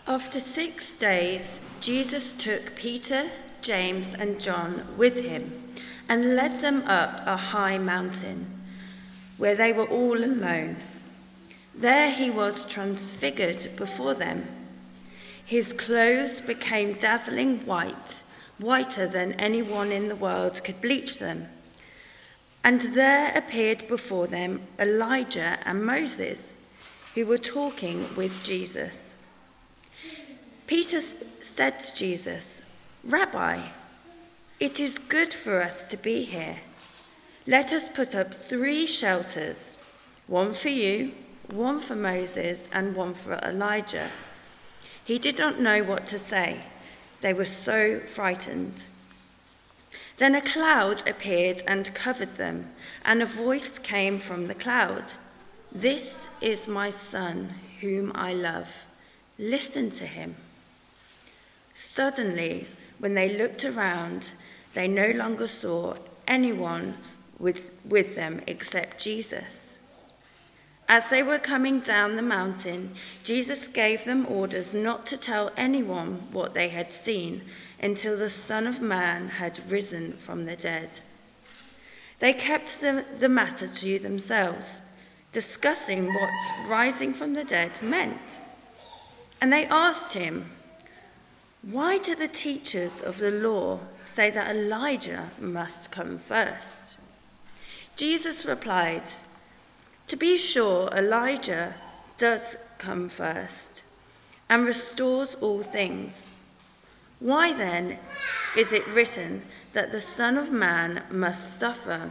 After 6 days, Jesus took Peter, James, and John with him and led them up a high mountain, where they were all alone. There he was transfigured before them. His clothes became dazzling white, whiter than anyone in the world could bleach them. And there appeared before them Elijah and Moses, who were talking with Jesus. Peter said to Jesus, "Rabbi, it is good for us to be here. Let us put up 3 shelters, one for you, one for Moses, and one for Elijah." He did not know what to say. They were so frightened. Then a cloud appeared and covered them, and a voice came from the cloud. "This is my son, whom I love. Listen to him." Suddenly, when they looked around, they no longer saw anyone with them except Jesus. As they were coming down the mountain, Jesus gave them orders not to tell anyone what they had seen until the Son of Man had risen from the dead. They kept the matter to themselves, discussing what rising from the dead meant. And they asked him, "Why do the teachers of the law say that Elijah must come first?" Jesus replied, "To be sure, Elijah does come first and restores all things. Why then is it written that the Son of Man must suffer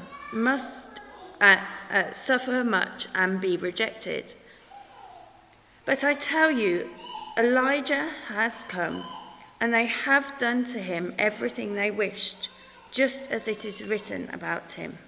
much and be rejected? But I tell you, Elijah has come, and they have done to him everything they wished, just as it is written about him."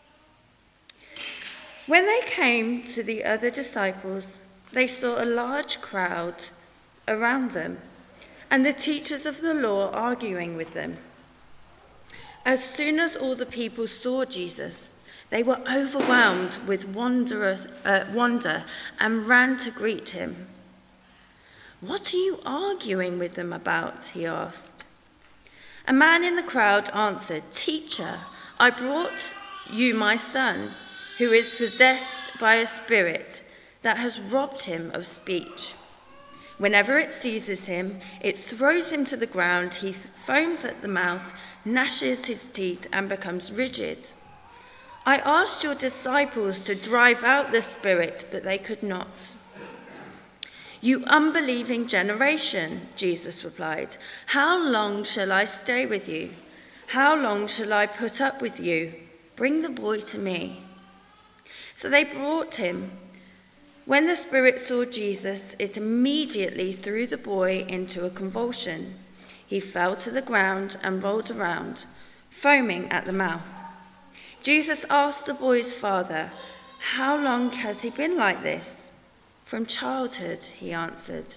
When they came to the other disciples, they saw a large crowd around them, and the teachers of the law arguing with them. As soon as all the people saw Jesus, they were overwhelmed with wonder and ran to greet him. "What are you arguing with them about?" he asked. A man in the crowd answered, "Teacher, I brought you my son, who is possessed by a spirit that has robbed him of speech. Whenever it seizes him, it throws him to the ground. He foams at the mouth, gnashes his teeth, and becomes rigid. I asked your disciples to drive out the spirit, but they could not." "You unbelieving generation," Jesus replied, "how long shall I stay with you? How long shall I put up with you? Bring the boy to me." So they brought him. When the spirit saw Jesus, it immediately threw the boy into a convulsion. He fell to the ground and rolled around, foaming at the mouth. Jesus asked the boy's father, "How long has he been like this?" "From childhood," he answered.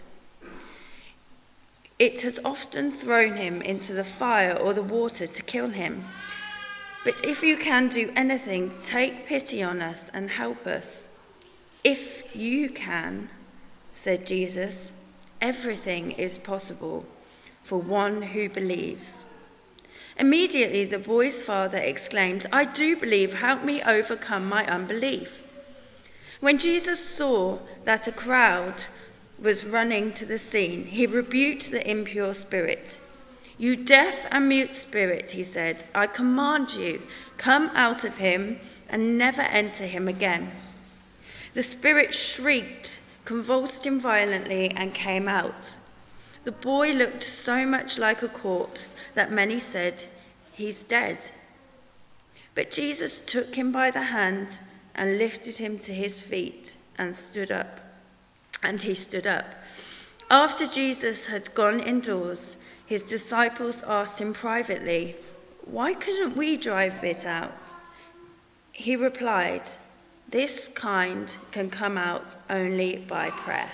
"It has often thrown him into the fire or the water to kill him. But if you can do anything, take pity on us and help us." "If you can," said Jesus, "everything is possible for one who believes." Immediately the boy's father exclaimed, "I do believe, help me overcome my unbelief." When Jesus saw that a crowd was running to the scene, he rebuked the impure spirit. "You deaf and mute spirit," he said, "I command you, come out of him and never enter him again." The spirit shrieked, convulsed him violently, and came out. The boy looked so much like a corpse that many said, "He's dead." But Jesus took him by the hand and lifted him to his feet and stood up. And he stood up. After Jesus had gone indoors, his disciples asked him privately, "Why couldn't we drive it out?" He replied, "This kind can come out only by prayer."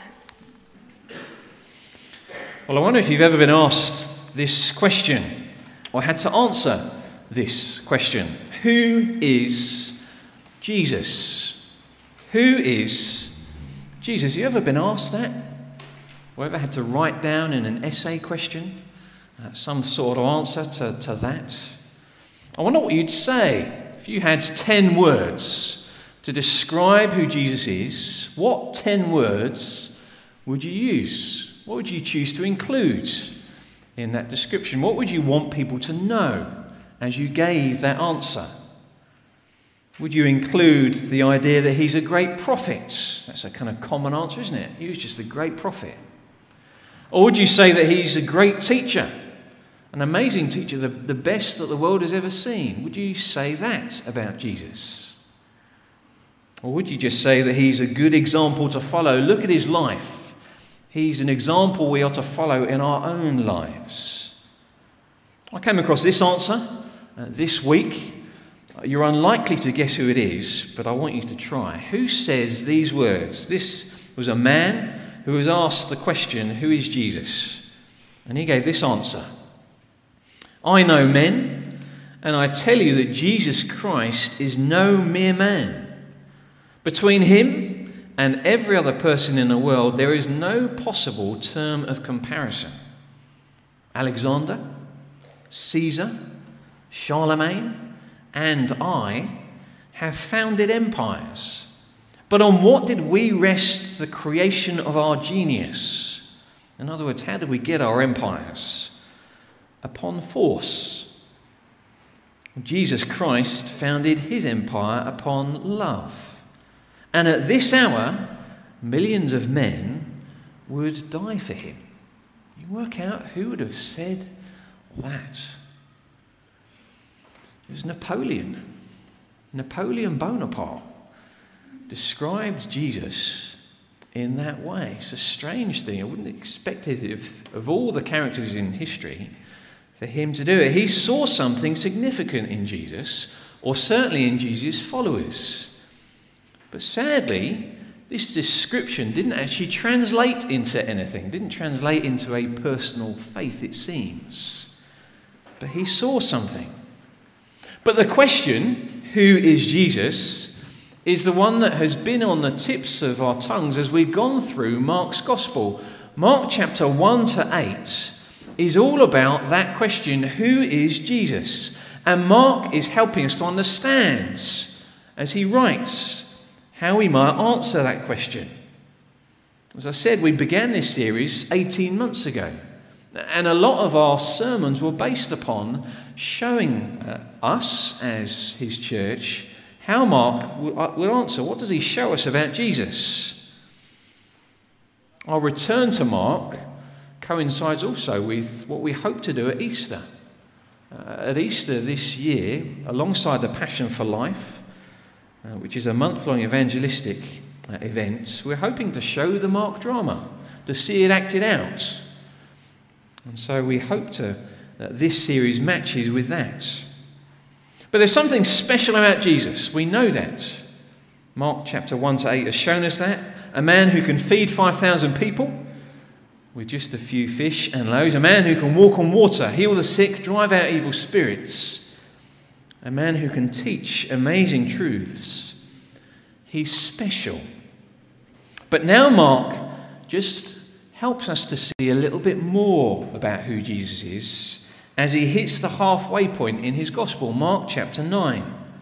Well, I wonder if you've ever been asked this question, or had to answer this question. Who is Jesus? Who is Jesus? Have you ever been asked that? or ever had to write down in an essay question some sort of answer to that? I wonder what you'd say if you had 10 words to describe who Jesus is. What 10 words would you use? What would you choose to include in that description? What would you want people to know as you gave that answer? Would you include the idea that he's a great prophet? That's a kind of common answer, isn't it? He was just a great prophet. Or would you say that he's a great teacher? An amazing teacher, the best that the world has ever seen. Would you say that about Jesus? Or would you just say that he's a good example to follow? Look at his life. He's an example we are to follow in our own lives. I came across this answer this week. You're unlikely to guess who it is, but I want you to try. Who says these words? This was a man who was asked the question, who is Jesus? And he gave this answer. I know men, and I tell you that Jesus Christ is no mere man. Between him and every other person in the world, there is no possible term of comparison. Alexander, Caesar, Charlemagne, and I have founded empires. But on what did we rest the creation of our genius? In other words, how did we get our empires? Upon force. Jesus Christ founded his empire upon love. And at this hour, millions of men would die for him. You work out who would have said that. It was Napoleon. Napoleon Bonaparte described Jesus in that way. It's a strange thing. I wouldn't expect it of all the characters in history for him to do it. He saw something significant in Jesus, or certainly in Jesus' followers. But sadly, this description didn't actually translate into anything, didn't translate into a personal faith, it seems. But he saw something. But the question, who is Jesus, is the one that has been on the tips of our tongues as we've gone through Mark's Gospel. Mark chapter 1 to 8 is all about that question, who is Jesus? And Mark is helping us to understand, as he writes, how we might answer that question. As I said, we began this series 18 months ago, and a lot of our sermons were based upon showing us, as his church, how Mark will answer. What does he show us about Jesus? Our return to Mark coincides also with what we hope to do at Easter. At Easter this year, alongside the Passion for Life, which is a month-long evangelistic event, we're hoping to show the Mark drama, to see it acted out. And so we hope that this series matches with that. But there's something special about Jesus. We know that. Mark chapter 1 to 8 has shown us that. A man who can feed 5,000 people with just a few fish and loaves. A man who can walk on water, heal the sick, drive out evil spirits. A man who can teach amazing truths. He's special. But now Mark just helps us to see a little bit more about who Jesus is as he hits the halfway point in his gospel, Mark chapter 9.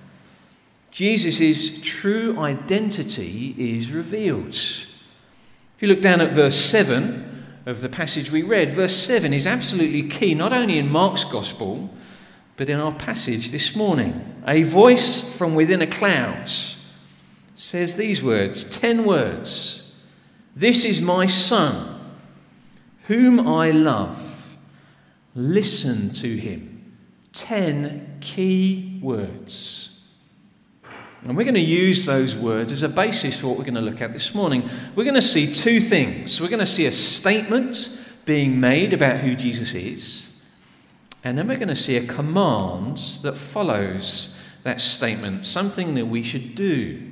Jesus' true identity is revealed. If you look down at verse 7 of the passage we read, verse 7 is absolutely key, not only in Mark's gospel, but in our passage this morning. A voice from within a cloud says these words, 10 words. This is my son, whom I love. Listen to him. 10 key words. And we're going to use those words as a basis for what we're going to look at this morning. We're going to see two things. We're going to see a statement being made about who Jesus is, and then we're going to see a command that follows that statement, something that we should do.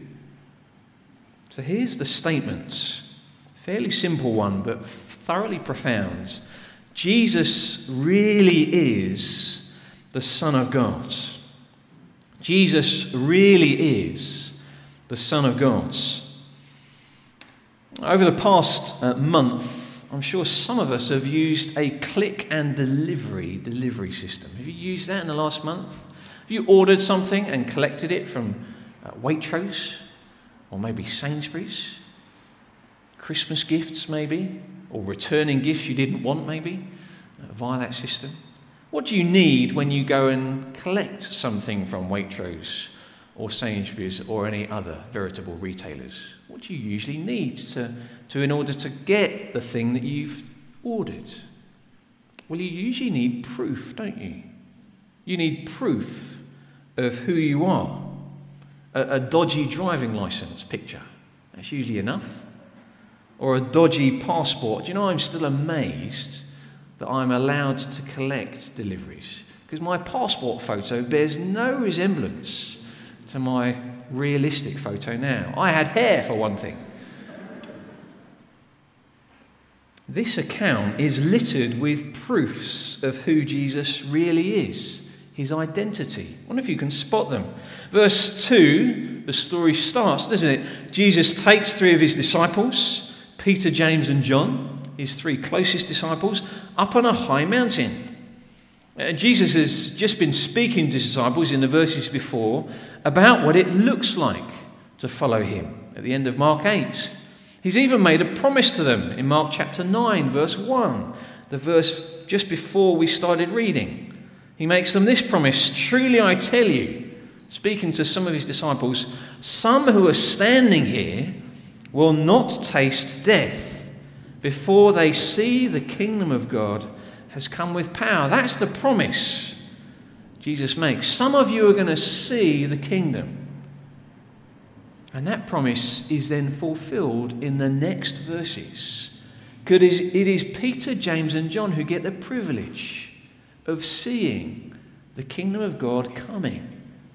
So here's the statement. Fairly simple one, but thoroughly profound. Jesus really is the Son of God. Jesus really is the Son of God. Over the past month, I'm sure some of us have used a click and delivery system. Have you used that in the last month? Have you ordered something and collected it from Waitrose or maybe Sainsbury's? Christmas gifts maybe, or returning gifts you didn't want maybe, via that system. What do you need when you go and collect something from Waitrose or Sainsbury's or any other veritable retailers? What do you usually need to in order to get the thing that you've ordered? Well, you usually need proof, don't you? You need proof of who you are. A dodgy driving license picture, that's usually enough. Or a dodgy passport. Do you know, I'm still amazed that I'm allowed to collect deliveries, because my passport photo bears no resemblance to my realistic photo now. I had hair, for one thing. This account is littered with proofs of who Jesus really is, his identity. I wonder if you can spot them. Verse 2, the story starts, doesn't it? Jesus takes 3 of his disciples, Peter, James and John, his 3 closest disciples, up on a high mountain. Jesus has just been speaking to disciples in the verses before about what it looks like to follow him at the end of Mark 8. He's even made a promise to them in Mark chapter 9, verse 1, the verse just before we started reading. He makes them this promise: "Truly I tell you," speaking to some of his disciples, "some who are standing here will not taste death before they see the kingdom of God has come with power." That's the promise Jesus makes. Some of you are going to see the kingdom. And that promise is then fulfilled in the next verses. Because it is Peter, James and John who get the privilege of seeing the kingdom of God coming.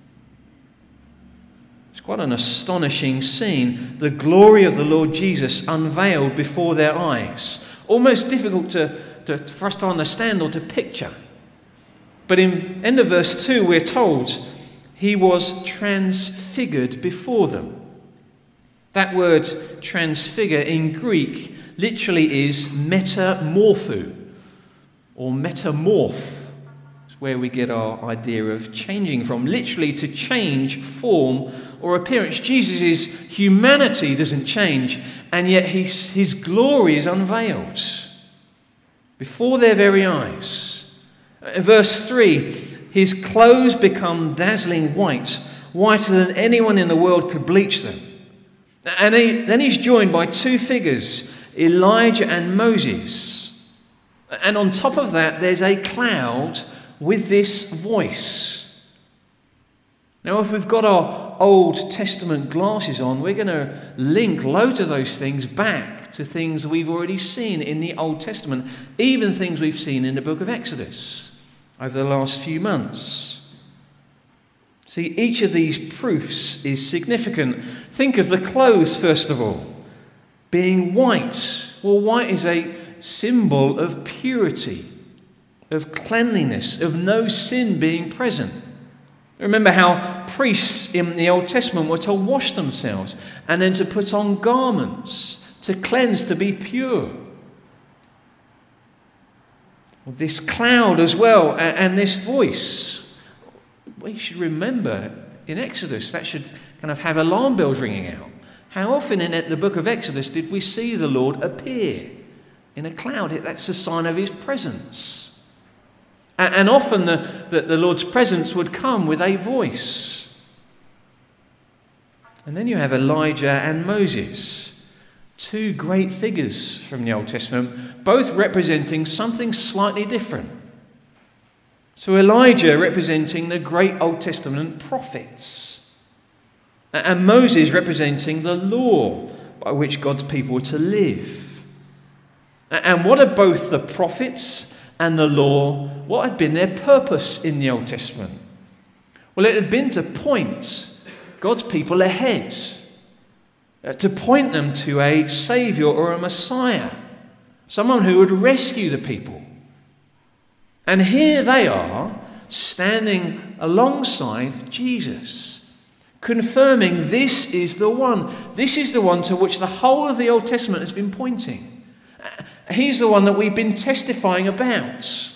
It's quite an astonishing scene. The glory of the Lord Jesus unveiled before their eyes. Almost difficult for us to understand or to picture. But in end of verse 2, we're told he was transfigured before them. That word transfigure in Greek literally is metamorpho or metamorph. It's where we get our idea of changing from, literally to change form or appearance. Jesus' humanity doesn't change, and yet his glory is unveiled before their very eyes. In verse 3, his clothes become dazzling white, whiter than anyone in the world could bleach them. And then he's joined by 2 figures, Elijah and Moses. And on top of that, there's a cloud with this voice. Now, if we've got our Old Testament glasses on, we're going to link loads of those things back to things we've already seen in the Old Testament, even things we've seen in the book of Exodus over the last few months. See, each of these proofs is significant. Think of the clothes, first of all, being white. Well, white is a symbol of purity, of cleanliness, of no sin being present. Remember how priests in the Old Testament were to wash themselves and then to put on garments, to cleanse, to be pure. Well, this cloud as well, and this voice. We should remember in Exodus, that should kind of have alarm bells ringing out. How often in the book of Exodus did we see the Lord appear in a cloud? That's a sign of his presence. And often the Lord's presence would come with a voice. And then you have Elijah and Moses, 2 great figures from the Old Testament, both representing something slightly different. So Elijah representing the great Old Testament prophets, and Moses representing the law by which God's people were to live. And what are both the prophets and the law, what had been their purpose in the Old Testament? Well, it had been to point God's people ahead, to point them to a Saviour or a Messiah, someone who would rescue the people. And here they are, standing alongside Jesus, confirming this is the one. This is the one to which the whole of the Old Testament has been pointing. He's the one that we've been testifying about.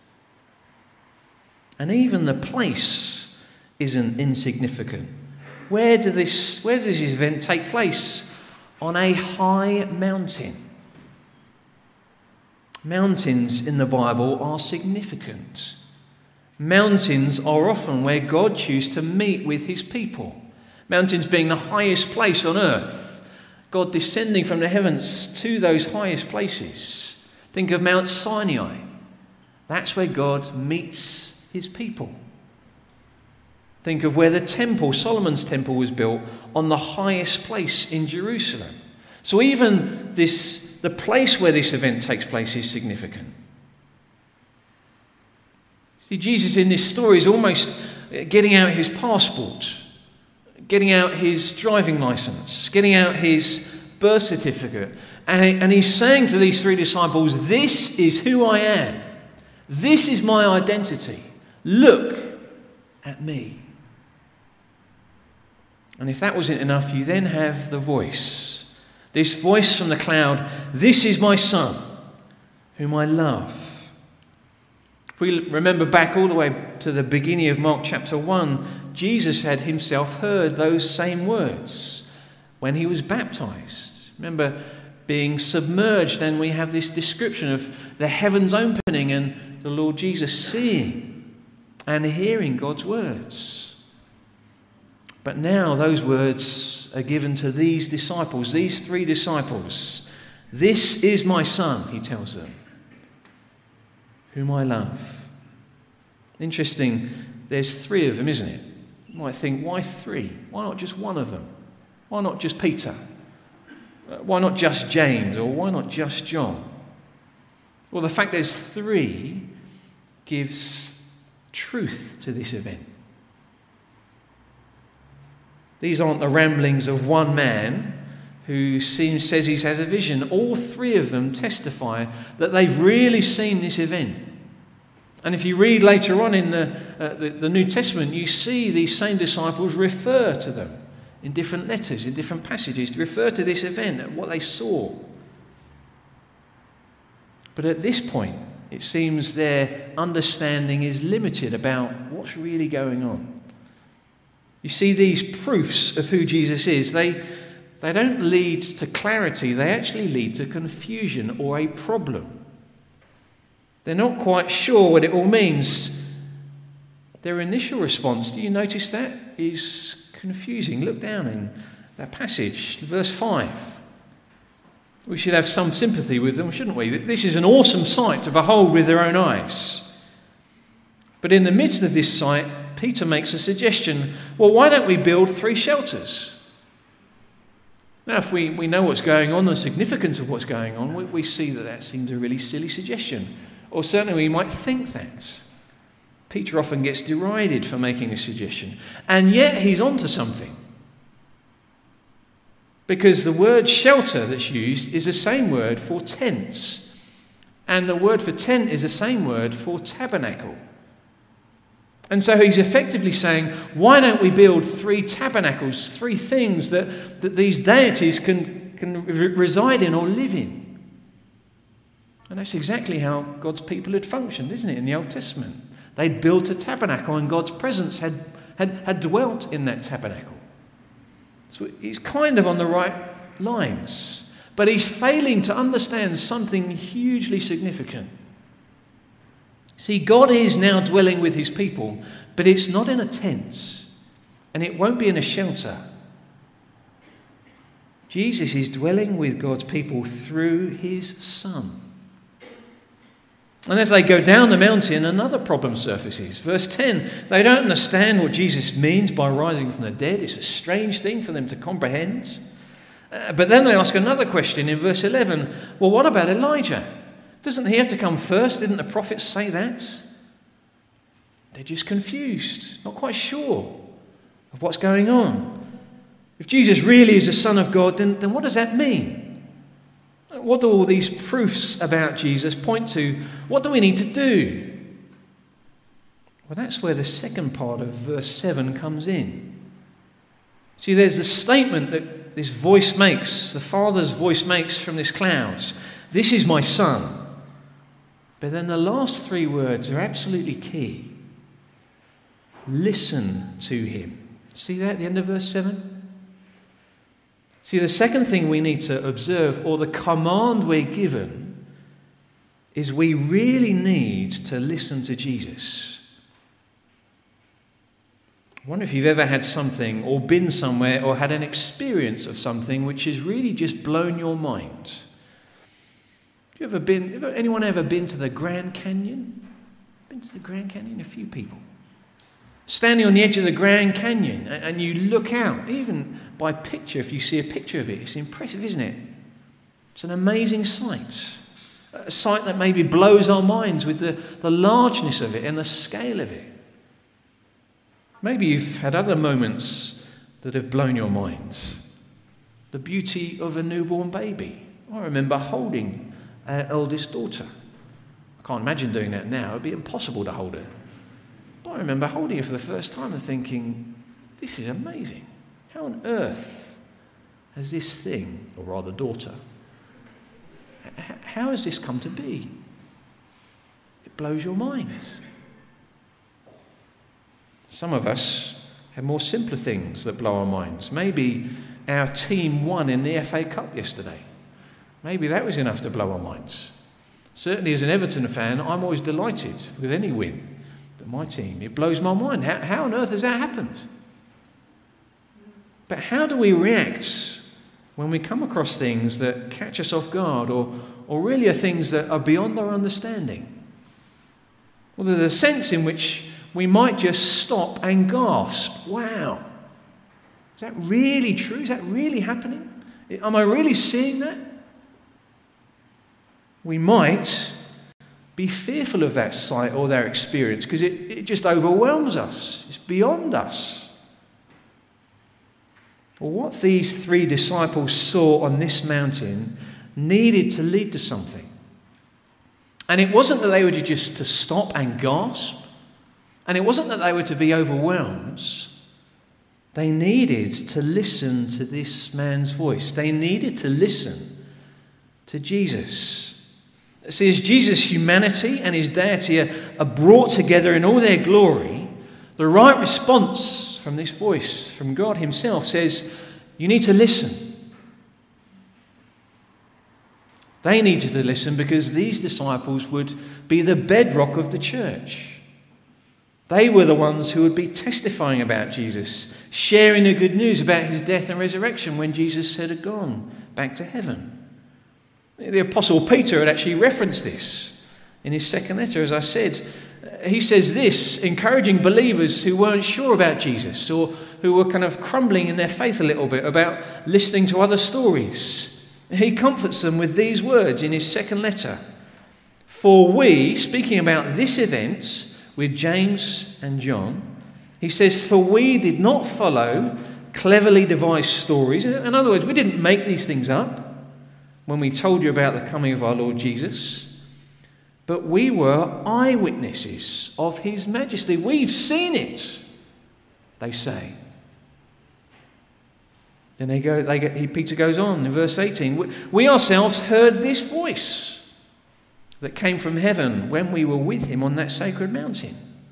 And even the place isn't insignificant. Where does this event take place? On a high mountain. Mountains in the Bible are significant. Mountains are often where God chooses to meet with his people. Mountains being the highest place on earth. God descending from the heavens to those highest places. Think of Mount Sinai. That's where God meets his people. Think of where the temple, Solomon's temple, was built, on the highest place in Jerusalem. So even the place where this event takes place is significant. See, Jesus in this story is almost getting out his passport, getting out his driving license, getting out his birth certificate. And he's saying to these three disciples, this is who I am. This is my identity. Look at me. And if that wasn't enough, you then have the voice. This voice from the cloud, this is my son, whom I love. If we remember back all the way to the beginning of Mark chapter 1, Jesus had himself heard those same words when he was baptized. Remember being submerged, and we have this description of the heavens opening and the Lord Jesus seeing and hearing God's words. But now those words are given to these disciples, these three disciples. This is my son, he tells them, whom I love. Interesting, there's three of them, isn't it? You might think, why three? Why not just one of them? Why not just Peter? Why not just James? Or why not just John? Well, the fact there's three gives truth to this event. These aren't the ramblings of one man who says he has a vision. All three of them testify that they've really seen this event. And if you read later on in the New Testament, you see these same disciples refer to them in different letters, in different passages, to refer to this event and what they saw. But at this point, it seems their understanding is limited about what's really going on. You see, these proofs of who Jesus is, they don't lead to clarity, they actually lead to confusion or a problem. They're not quite sure what it all means. Their initial response, do you notice that, is confusing. Look down in that passage, verse 5. We should have some sympathy with them, shouldn't we? This is an awesome sight to behold with their own eyes. But in the midst of this sight, Peter makes a suggestion. Well, why don't we build 3 shelters? Now, if we know what's going on, the significance of what's going on, we see that seems a really silly suggestion. Or certainly we might think that. Peter often gets derided for making a suggestion. And yet he's onto something. Because the word shelter that's used is the same word for tents. And the word for tent is the same word for tabernacle. And so he's effectively saying, why don't we build 3 tabernacles, 3 things that these deities can reside in or live in? And that's exactly how God's people had functioned, isn't it, in the Old Testament? They'd built a tabernacle and God's presence had dwelt in that tabernacle. So he's kind of on the right lines, but he's failing to understand something hugely significant. See, God is now dwelling with his people, but it's not in a tent, and it won't be in a shelter. Jesus is dwelling with God's people through his Son. And as they go down the mountain, another problem surfaces. Verse 10, they don't understand what Jesus means by rising from the dead. It's a strange thing for them to comprehend. But then they ask another question in verse 11. Well, what about Elijah? Doesn't he have to come first? Didn't the prophets say that? They're just confused, not quite sure of what's going on. If Jesus really is the Son of God, then what does that mean? What do all these proofs about Jesus point to? What do we need to do? Well, that's where the second part of verse 7 comes in. See, there's the statement that this voice makes, the Father's voice makes from this clouds. This is my son. But then the last three words are absolutely key. Listen to him. See that at the end of verse 7? See, the second thing we need to observe, or the command we're given, is we really need to listen to Jesus. I wonder if you've ever had something or been somewhere or had an experience of something which has really just blown your mind. Anyone ever been to the Grand Canyon? Been to the Grand Canyon? A few people. Standing on the edge of the Grand Canyon and you look out, even by picture, if you see a picture of it, it's impressive, isn't it? It's an amazing sight. A sight that maybe blows our minds with the largeness of it and the scale of it. Maybe you've had other moments that have blown your mind. The beauty of a newborn baby. I remember holding our eldest daughter. I can't imagine doing that now. It would be impossible to hold her. But I remember holding her for the first time and thinking, this is amazing. How on earth has this thing, or rather daughter, how has this come to be? It blows your mind. Some of us have more simpler things that blow our minds. Maybe our team won in the FA Cup yesterday. Maybe that was enough to blow our minds. Certainly as an Everton fan, I'm always delighted with any win that my team. It blows my mind. How on earth has that happened? But how do we react when we come across things that catch us off guard or really are things that are beyond our understanding? Well, there's a sense in which we might just stop and gasp. Wow. Is that really true? Is that really happening? Am I really seeing that? We might be fearful of that sight or that experience because it just overwhelms us. It's beyond us. Well, what these three disciples saw on this mountain needed to lead to something. And it wasn't that they were just to stop and gasp. And it wasn't that they were to be overwhelmed. They needed to listen to this man's voice. They needed to listen to Jesus. See, as Jesus' humanity and his deity are brought together in all their glory, the right response from this voice, from God himself, says, you need to listen. They needed to listen because these disciples would be the bedrock of the church. They were the ones who would be testifying about Jesus, sharing the good news about his death and resurrection when Jesus had gone back to heaven. The Apostle Peter had actually referenced this in his second letter, as I said. He says this, encouraging believers who weren't sure about Jesus or who were kind of crumbling in their faith a little bit about listening to other stories. He comforts them with these words in his second letter. For we, speaking about this event, with James and John, he says, for we did not follow cleverly devised stories. In other words, we didn't make these things up when we told you about the coming of our Lord Jesus, but we were eyewitnesses of his majesty. We've seen it, they say. Then Peter goes on in verse 18, we ourselves heard this voice that came from heaven when we were with him on that sacred mountain.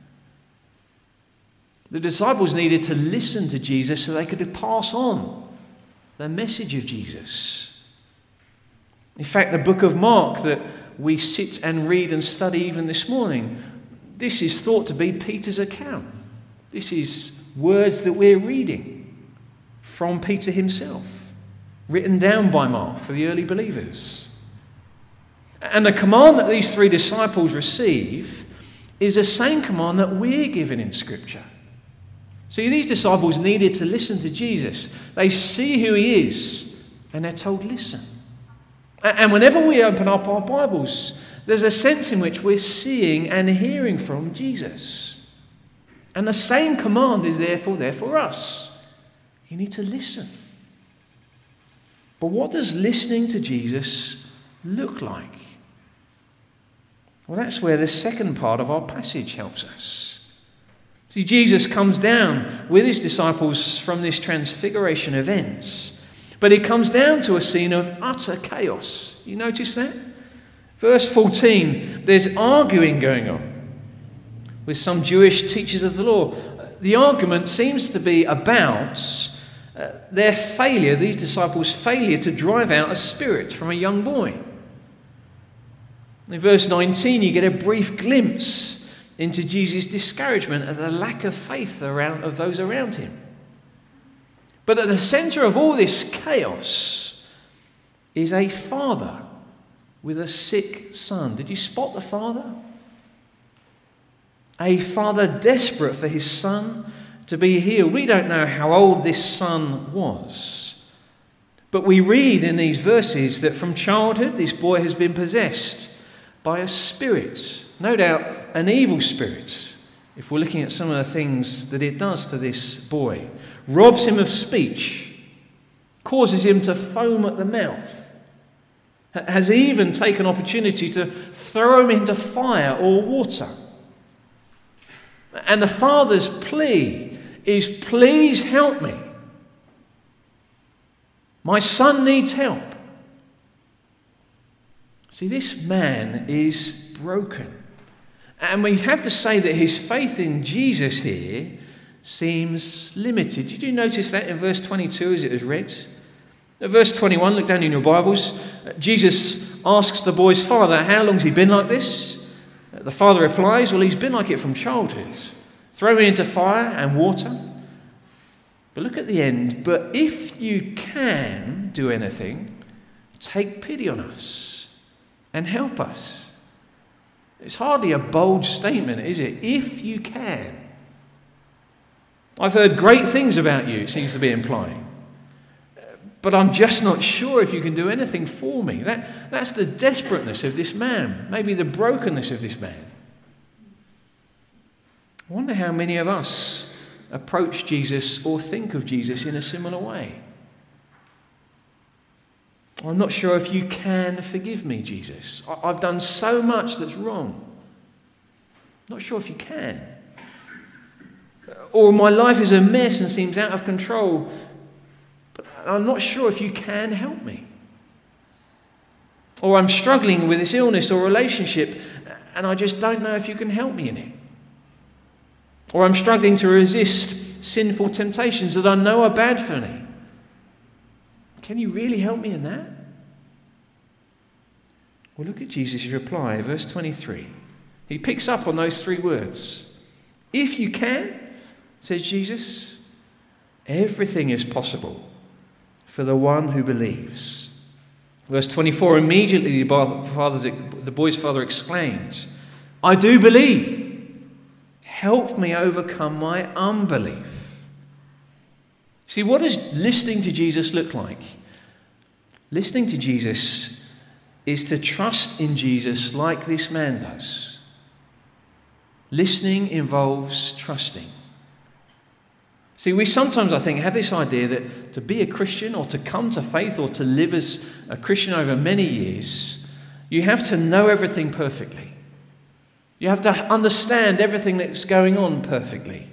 The disciples needed to listen to Jesus so they could pass on the message of Jesus. In fact, the book of Mark that we sit and read and study even this morning, this is thought to be Peter's account. This is words that we're reading from Peter himself, written down by Mark for the early believers. And the command that these three disciples receive is the same command that we're given in Scripture. See, these disciples needed to listen to Jesus. They see who he is, and they're told, listen. And whenever we open up our Bibles, there's a sense in which we're seeing and hearing from Jesus. And the same command is there for us. You need to listen. But what does listening to Jesus look like? Well, that's where the second part of our passage helps us. See, Jesus comes down with his disciples from this transfiguration event, but he comes down to a scene of utter chaos. You notice that? Verse 14, there's arguing going on with some Jewish teachers of the law. The argument seems to be about their failure, these disciples' failure to drive out a spirit from a young boy. In verse 19, you get a brief glimpse into Jesus' discouragement at the lack of faith of those around him. But at the centre of all this chaos is a father with a sick son. Did you spot the father? A father desperate for his son to be healed. We don't know how old this son was, but we read in these verses that from childhood this boy has been possessed by a spirit, no doubt an evil spirit, if we're looking at some of the things that it does to this boy. Robs him of speech, causes him to foam at the mouth, has even taken opportunity to throw him into fire or water. And the father's plea is, please help me. My son needs help. See, this man is broken. And we have to say that his faith in Jesus here seems limited. Did you notice that in verse 22 as it was read? At verse 21, look down in your Bibles. Jesus asks the boy's father, how long has he been like this? The father replies, well, he's been like it from childhood. Throw me into fire and water. But look at the end. But if you can do anything, take pity on us and help us. It's hardly a bold statement, is it? If you can. I've heard great things about you, it seems to be implying. But I'm just not sure if you can do anything for me. That's the desperateness of this man, maybe the brokenness of this man. I wonder how many of us approach Jesus or think of Jesus in a similar way. I'm not sure if you can forgive me, Jesus. I've done so much that's wrong. Not sure if you can. Or my life is a mess and seems out of control, but I'm not sure if you can help me. Or I'm struggling with this illness or relationship and I just don't know if you can help me in it. Or I'm struggling to resist sinful temptations that I know are bad for me. Can you really help me in that? Well, look at Jesus' reply, verse 23. He picks up on those three words. If you can, says Jesus, everything is possible for the one who believes. Verse 24, immediately the boy's father exclaimed, I do believe. Help me overcome my unbelief. See, what does listening to Jesus look like? Listening to Jesus is to trust in Jesus like this man does. Listening involves trusting. See, we sometimes, I think, have this idea that to be a Christian or to come to faith or to live as a Christian over many years, you have to know everything perfectly. You have to understand everything that's going on perfectly.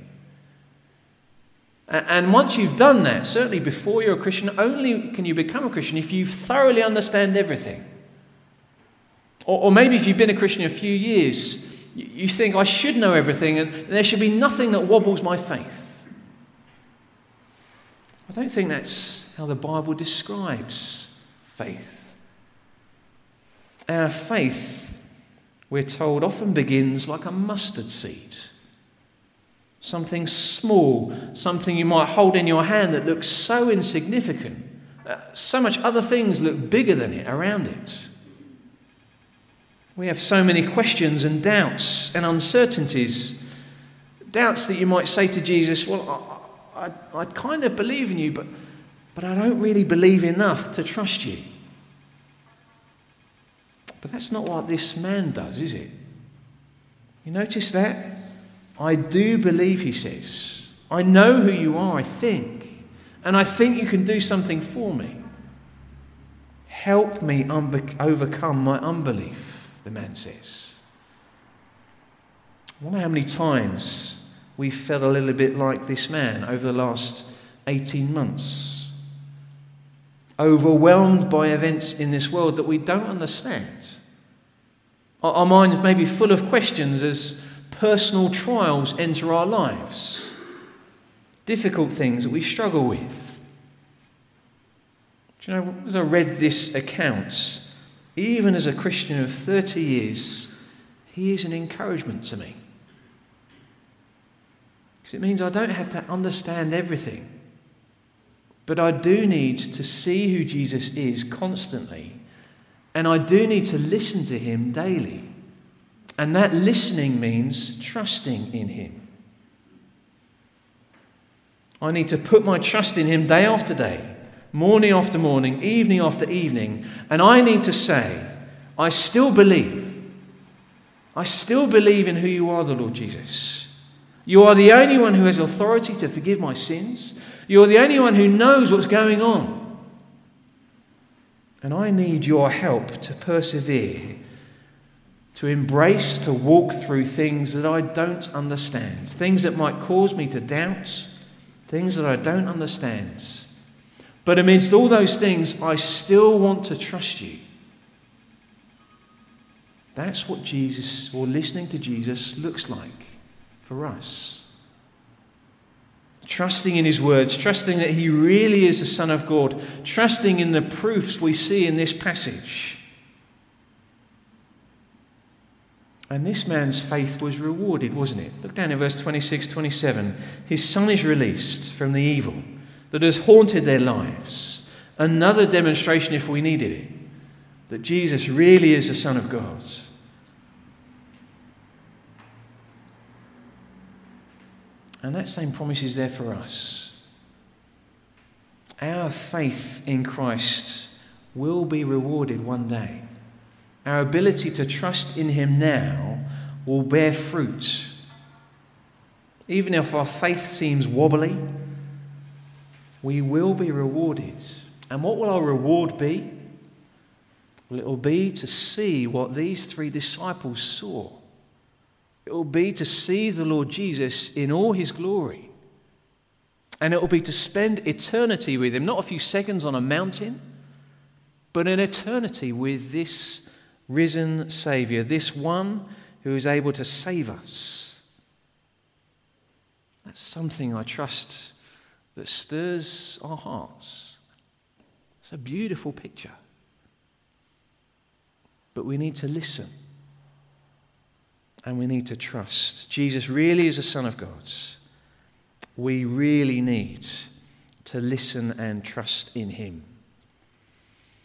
And once you've done that, certainly before you're a Christian, only can you become a Christian if you thoroughly understand everything. Or maybe if you've been a Christian a few years, you think, I should know everything and there should be nothing that wobbles my faith. I don't think that's how the Bible describes faith. Our faith, we're told, often begins like a mustard seed. Something small, something you might hold in your hand that looks so insignificant. So much other things look bigger than it around it. We have so many questions and doubts and uncertainties. Doubts that you might say to Jesus, well, I kind of believe in you, but I don't really believe enough to trust you. But that's not what this man does, is it? You notice that? I do believe, he says. I know who you are, I think. And I think you can do something for me. Help me overcome my unbelief, the man says. I wonder how many times we felt a little bit like this man over the last 18 months. Overwhelmed by events in this world that we don't understand. Our minds may be full of questions as personal trials enter our lives, difficult things that we struggle with. Do you know, as I read this account, even as a Christian of 30 years, he is an encouragement to me. Because it means I don't have to understand everything, but I do need to see who Jesus is constantly, and I do need to listen to him daily. And that listening means trusting in him. I need to put my trust in him day after day, morning after morning, evening after evening, and I need to say, I still believe. I still believe in who you are, the Lord Jesus. You are the only one who has authority to forgive my sins. You're the only one who knows what's going on. And I need your help to persevere, to embrace, to walk through things that I don't understand, things that might cause me to doubt, things that I don't understand. But amidst all those things, I still want to trust you. That's what Jesus, or listening to Jesus, looks like for us. Trusting in his words, trusting that he really is the Son of God, trusting in the proofs we see in this passage. And this man's faith was rewarded, wasn't it? Look down in verse 26, 27. His son is released from the evil that has haunted their lives. Another demonstration, if we needed it, that Jesus really is the Son of God. And that same promise is there for us. Our faith in Christ will be rewarded one day. Our ability to trust in him now will bear fruit. Even if our faith seems wobbly, we will be rewarded. And what will our reward be? Well, it will be to see what these three disciples saw. It will be to see the Lord Jesus in all his glory. And it will be to spend eternity with him, not a few seconds on a mountain, but an eternity with this risen Saviour, this one who is able to save us. That's something I trust that stirs our hearts. It's a beautiful picture. But we need to listen. And we need to trust. Jesus really is the Son of God. We really need to listen and trust in him.